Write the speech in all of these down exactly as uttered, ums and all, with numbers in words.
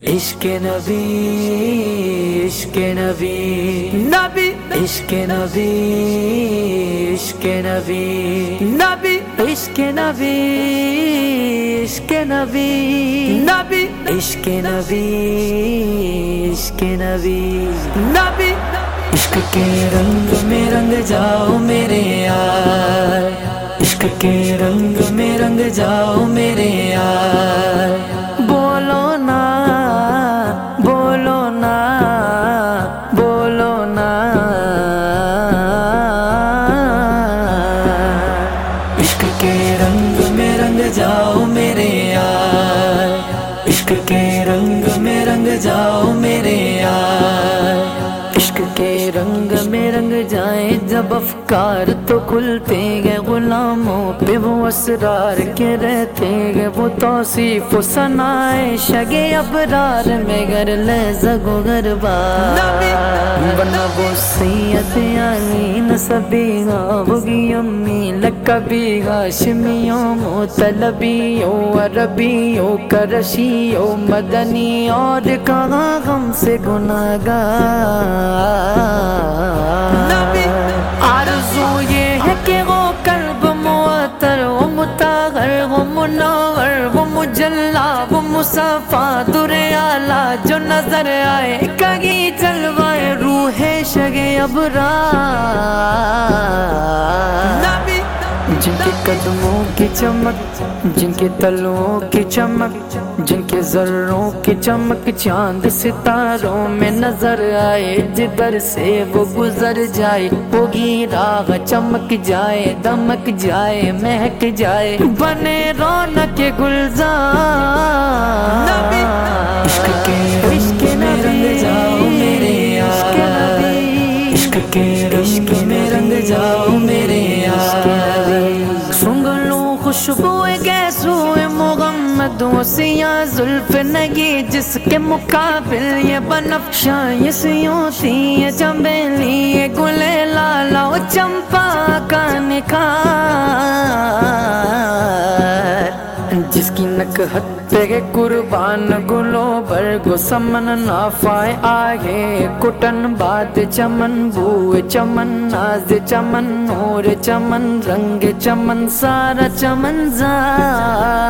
عشق نبی عشق نبی نبی عشق نبی عشق نبی نبی عشق نبی عشق نبی نبی عشق نبی عشق نبی نبی عشق کے رنگ میں رنگ جاؤ میرے یار، عشق کے رنگ میں رنگ جاؤ میرے یار، بولو نا بولو نا بولو نا، عشق کے رنگ میں رنگ جاؤ میرے یار، عشق کے رنگ میں رنگ جاؤ میرے یار، عشق کے رنگ میں رنگ جائیں جب افکار تو کھلتے گئے، غلاموں پہ وہ اسرار کے رہتے گئے، وہ توصیف و ثنائے شگ ابرار میں گر لہزگ و غربار، بنا وہ سید علی نسبی ہوگی امی لقبی ہاشمیوں مطلبیوں عربیوں کرشیوں مدنی، اور کہاں غم سے گناہگار، آرزو یہ ہے کہ وہ قلب معطر وہ مطہر وہ منور وہ مجلا وہ مصفا در اعلیٰ جو نظر آئے، کہیں جلوائے روح شگ ابرار، جن کے قدموں کی چمک جن کے تلوؤں کی چمک جن کے ذروں کی چمک چاند ستاروں میں نظر آئے، جدھر سے وہ گزر جائے ہوگی راہ چمک جائے دمک جائے مہک جائے بنے رونق گلزار، عشق کے عشق میں رنگ جاؤ میرے یار، عشق کے رنگ میں رنگ جاؤ میرے یار، سنگ لوں خوشبو گیسوئے محمد و سیاہ زلف نگی، جس کے مقابل یہ بنفشاں یہ سیوتی یہ چنبیلی یہ گل لالا و چمپا کا نکھار، جس کی نکہت پہ قربان گلوں برگو سمن نافائے آگے کٹن باد چمن بوئے چمن ناز چمن نور چمن رنگ چمن سارا چمن زار،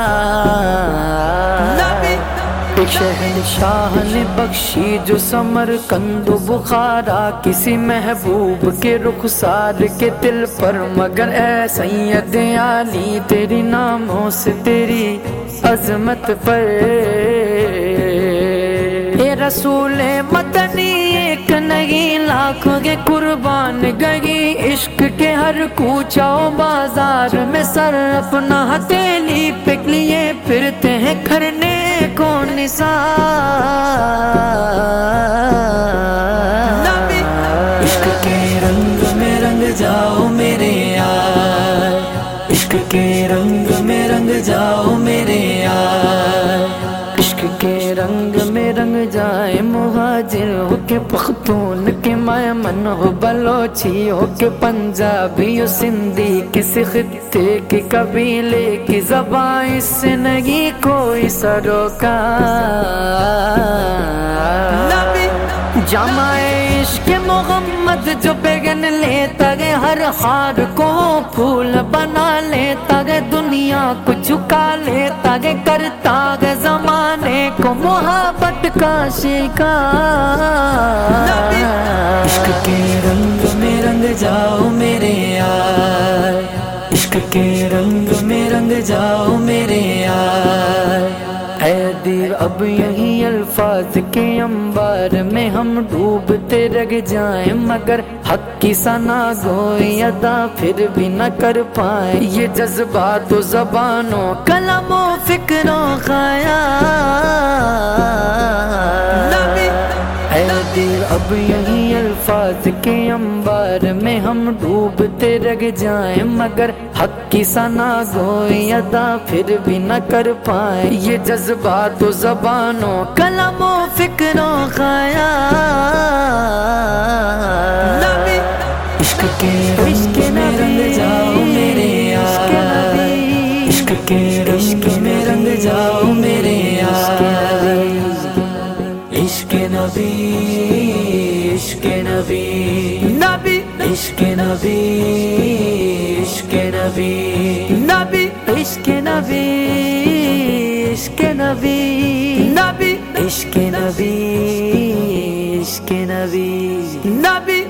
ایک شہنشاہ نے بخشی جو سمر کند و بخارا کسی محبوب کے رخسار کے دل پر، مگر اے سید علی تیری ناموں سے تیری عظمت پر، اے رسول مدنی ایک نہیں لاکھوں کے قربان گئی، عشق کے ہر کوچہ و بازار میں سر اپنا ہتھیلی پہ لیے پھرتے ہیں کرنے کو نثار، عشق کے رنگ میں رنگ جاؤ میرے یار، عشق کے رنگ میں رنگ جاؤ میرے یار، عشق کے رنگ میں رنگ جائے مہاجر ہو کے پختون کے میمن ہو بلوچی ہو کے پنجابی ہو سندھی کسی خطے کی قبیلے کی زبان اس سے نہیں کوئی سروکار، جامع عشق محمد جو بیگن لیتا گئے ہر ہار کو پھول بنا لیتا گئے دنیا کو جھکا لیتا گئے کرتا گئے زمانے کو محبت کا شکار، عشق کے رنگ میں رنگ جاؤ میرے یار، عشق کے رنگ میں رنگ جاؤ میرے یار، اے دیر اب یہی الفاظ کے انبار میں ہم ڈوبتے رہ جائیں، مگر حق کی ثنا گوئی ادا پھر بھی نہ کر پائیں، یہ جذبات و زبانوں قلم و فکر و خیال، اے دیر اب یہی الفاظ کے انبار میں ہم ڈوبتے رہ جائیں، مگر حق کی ثنا گوئی ادا پھر بھی نہ کر پائیں، یہ جذبات و زبانوں قلم و فکر و خیال، عشق کے رنگ میں رنگ جاؤ میرے یار، عشق کے رنگ میں رنگ جاؤ میرے یار، عشق نبی عشق نبی نبی عشق نبی عشق نبی نبی عشق نبی عشق نبی نبی عشق نبی عشق نبی نبی